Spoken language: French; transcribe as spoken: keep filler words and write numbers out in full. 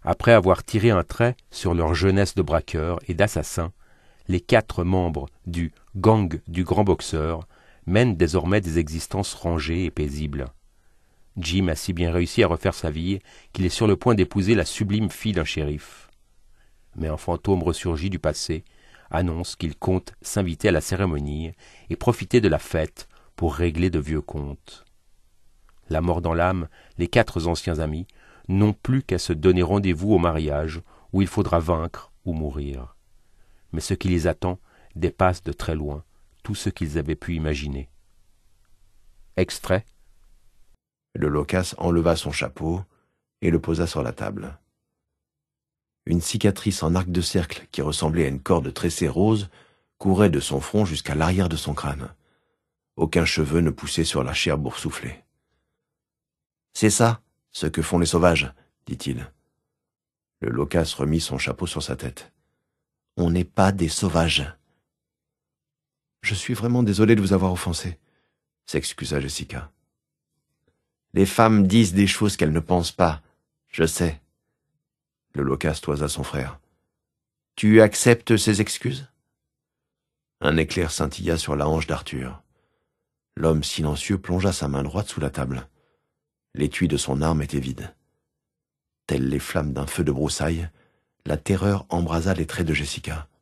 Après avoir tiré un trait sur leur jeunesse de braqueurs et d'assassins, les quatre membres du « gang du grand boxeur » mènent désormais des existences rangées et paisibles. Jim a si bien réussi à refaire sa vie qu'il est sur le point d'épouser la sublime fille d'un shérif. Mais un fantôme ressurgi du passé annonce qu'il compte s'inviter à la cérémonie et profiter de la fête pour régler de vieux comptes. La mort dans l'âme, les quatre anciens amis n'ont plus qu'à se donner rendez-vous au mariage où il faudra vaincre ou mourir. Mais ce qui les attend dépasse de très loin tout ce qu'ils avaient pu imaginer. Extrait. Le loquace enleva son chapeau et le posa sur la table. Une cicatrice en arc de cercle qui ressemblait à une corde tressée rose courait de son front jusqu'à l'arrière de son crâne. Aucun cheveu ne poussait sur la chair boursouflée. « C'est ça, ce que font les sauvages, » dit-il. Le loquace remit son chapeau sur sa tête. « On n'est pas des sauvages. »« Je suis vraiment désolé de vous avoir offensé, » s'excusa Jessica. « Les femmes disent des choses qu'elles ne pensent pas, je sais. » Le loquace toisa son frère. « Tu acceptes ces excuses ?» Un éclair scintilla sur la hanche d'Arthur. L'homme silencieux plongea sa main droite sous la table. L'étui de son arme était vide. Telles les flammes d'un feu de broussailles, la terreur embrasa les traits de Jessica.